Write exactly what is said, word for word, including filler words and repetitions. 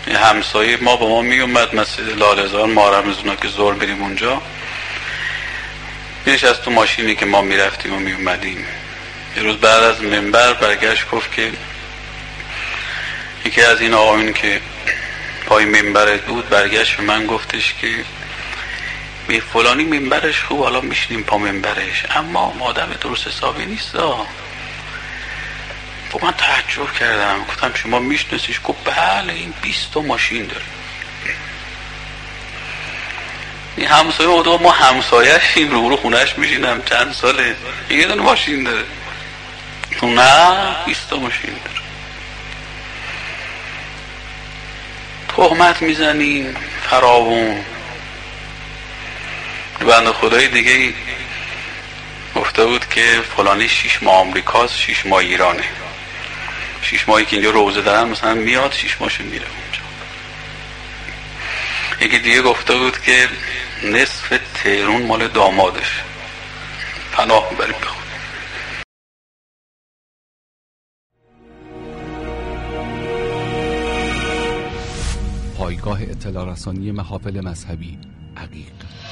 همسایه ما با ما می اومد مسجد لاله‌زار، ما رمضونا که ظهر بریم اونجا، می‌نشست تو ماشینی که ما میرفتیم و می اومدیم. یه روز بعد از منبر برگشت گفت که یکی از این آقایون که پای منبرت بود برگشت به من گفتش که می فلانی منبرش خوب، حالا میشینیم پا منبرش، اما آدم درست حسابی نیست. خب من تعجب کردم، گفتم شما میشناسیش؟ گفت بله این بیست تا ماشین داره. این همسایه ما ما همسایه‌شیم، رو رو خونهش میشینم چند ساله، یه دونه ماشین داره. نه بیست تا ماشین داره. تهمت میزنیم فراوون. بنده خدای دیگه گفته بود که فلانی شیش ماه آمریکاست، شیش ماه ایرانه. شیش ماهی که اینجا روزه دارن مثلا میاد، شیش ماهش میره اونجا. یکی دیگه گفته بود که نصف تهران مال دامادش. پناه بریم بخون. پایگاه اطلاع رسانی محافل مذهبی عقیق.